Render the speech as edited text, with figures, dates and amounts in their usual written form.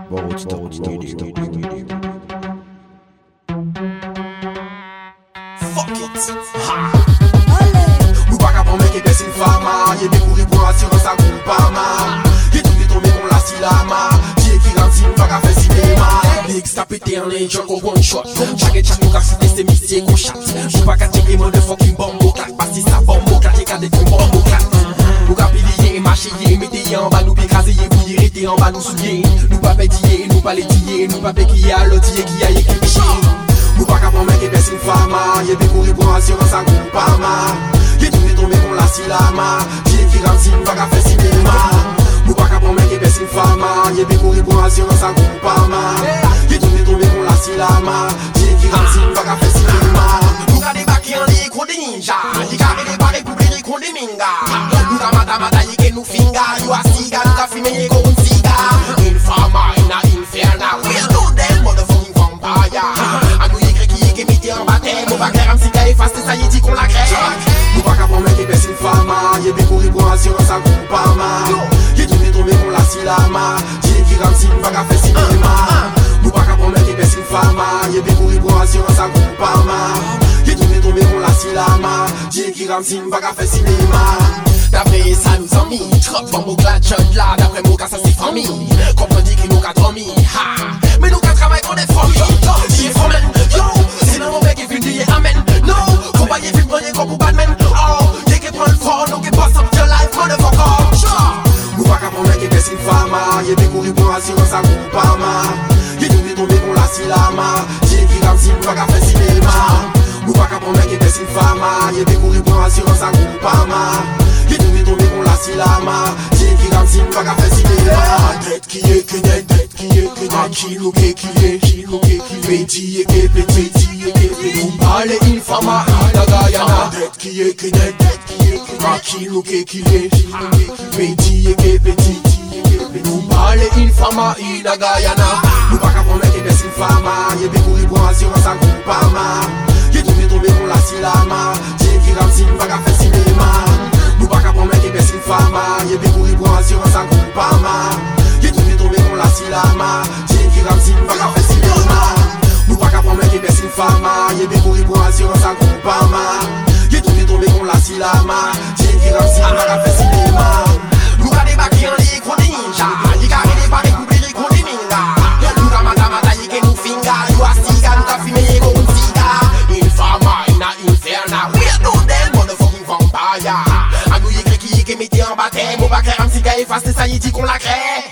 Fuck it. Ha. Nous pas qu'à prendre mec et baisse une femme. Y'a des courir pour assurance à Groupama. Y'a tout détourné pour la silama. Dieu qui grandit, nous pas qu'à faire cinéma. L'X t'a pété en les gens qu'on one shot. Chaque nous qu'a cité c'est messieurs qu'on chatte. Nous pas qu'à checker mon de fucking bombe au claque. Parce que ça bombe au claque, y'a qu'à des bombe au claque. Nous qu'à pilier et marcher, mettez en bas, nous pécraser, vous irritez en bas, nous souiller. Nous pas pétiller, nous pas l'étiller, nous pas péquiller à l'audier qui a écrit piché. Nous pas qu'à prendre mec et baisse une femme. Y'a des courir pour assurance à Groupama. Y'a tout détourné pour la silama. Dieu qui grandit, nous pas qu'à faire cinéma. Nous pas qu'à prendre mec et baisse une femme. Y'a des courir pour assurance à Groupama. Y'a tout détourné pour la silama. Dieu qui grandit, nous pas qu'à faire cinéma. Nous qu'à débarquer en l'écran des ninjas. Y'a qu'à réparer pour les récons des mingas. Nous qu'à matamata y'a que nous finga. Yo a siga, nous qu'à fumer y'a qu'on siga. Une femme in a inferna. We'll do them motherfucking vampire. En baptême, on va clair un petit gars efface, ça y est dit qu'on la crée. Nous pas qu'à prendre mec et baisse une femme. Y'a des courir pour assurance à Groupama. Y'a tout détourné pour la silama. Dieu qui grandit, nous pas qu'à faire cinéma. Nous pas qu'à prendre mec et baisse une femme. Y'a des courir pour assurance à Groupama. Y'a tout détourné pour la silama. Dieu qui grandit, nous pas qu'à faire cinéma. D'après ça nous en mis, trop bombe au glad là. D'après mon cas ça c'est famille. Comprenez que nous qu'à dormir, mais nous qu'à travailler qu'on est famille. J'ai fomen, yo. Mon mec est venu amen. No, compagnie film premier comme pour Batman. Oh, y'a qui prend le fort, nous qui passe up your life, motherfucker. Nous pas qu'à prendre mec et baisse une femme. Y'a des courir pour assurance à Groupama. Y'a tout détourné pour la silama. Dieu qui grandit, nous pas qu'à faire cinéma. Nous pas qu'à prendre mec et baisse une femme. Y'a des courir pour assurance à Groupama. Y'a tout détourné pour la silama. Dieu qui grandit, nous pas qu'à faire cinéma. Tête qui est que net, tête qui est que net. Kilo qui est, kilo qui est, petit et qui petit. Nous parle infama la Guyana. Tête qui est net, tête qui est net. Kilo qui est, petit et qui petit. Nous parle infama la Guyana. Nous pas qu'à prendre mec et baisse une femme. Y'a des courir pour assurance à Groupama. Y'a tout détourné pour la silama. Dieu qui grandit, nous pas qu'à faire cinéma. Nous pas qu'à prendre mec et baisse une femme. Y'a des courir pour assurance à Groupama. Y'a tout détourné pour la silama. Dieu qui grandit, nous pas qu'à faire cinéma. Nous pas qu'à prendre mec et baisse une femme. Y'a des courir pour assurance à Groupama. Y'a tout détourné pour la silama. Dieu qui grandit, nous pas qu'à faire cinéma. Nous qu'à débarquer en l'écran des ninjas. Y'a qu'à réparer pour les récons des mingas. Nous qu'à matamata y'a que nous finga. Yo a siga, nous qu'à fumer y'a qu'on siga. Une femme in a inferna. We'll do them motherfucking vampire. A nous y'a qui mettez en baptême. On va clair un petit gars efface, ça y est dit qu'on la crée.